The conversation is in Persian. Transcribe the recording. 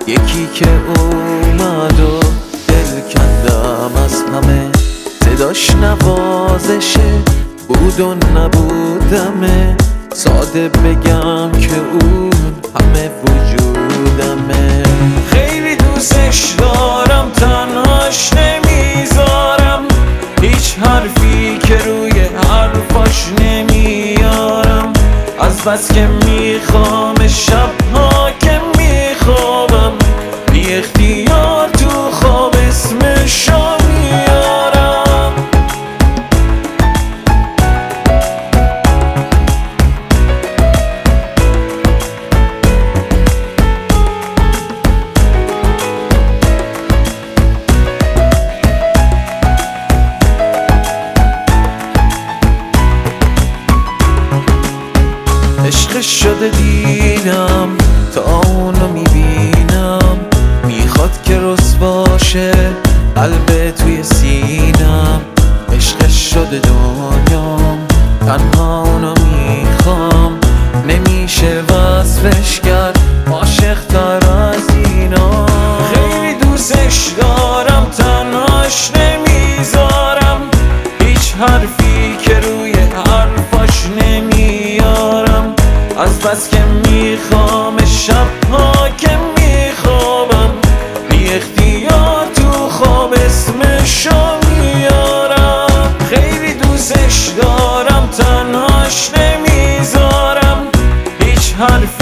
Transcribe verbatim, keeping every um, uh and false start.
یکی که اومد و دل کندم از همه، صداش نوازشه بود و نبودمه، ساده بگم که اون همه وجودمه. خیلی دوستش دارم، تنهاش نمیذارم، هیچ حرفی که روی حرفاش نمیارم، از بس که میخوام شبها که میخوابم بی اختیار تو خواب اسمشو میارم. عشق شده دیدم تا اونو میبینم، میخواد که رسواشه قلب توی سینم. عشق شده دنیام، تنها اونو میخوام، نمیشه وصفش کرد عاشق تر از اینا. خیلی دوستش دارم، تنهاش نمیذارم، هیچ حرفی که روی حرفاش نمیارم، از بس که میخوام شبها که میخوابم بی اختیار تو خواب اسمشو میارم. خیلی دوستش دارم، تنهاش نمیذارم، هیچ حرف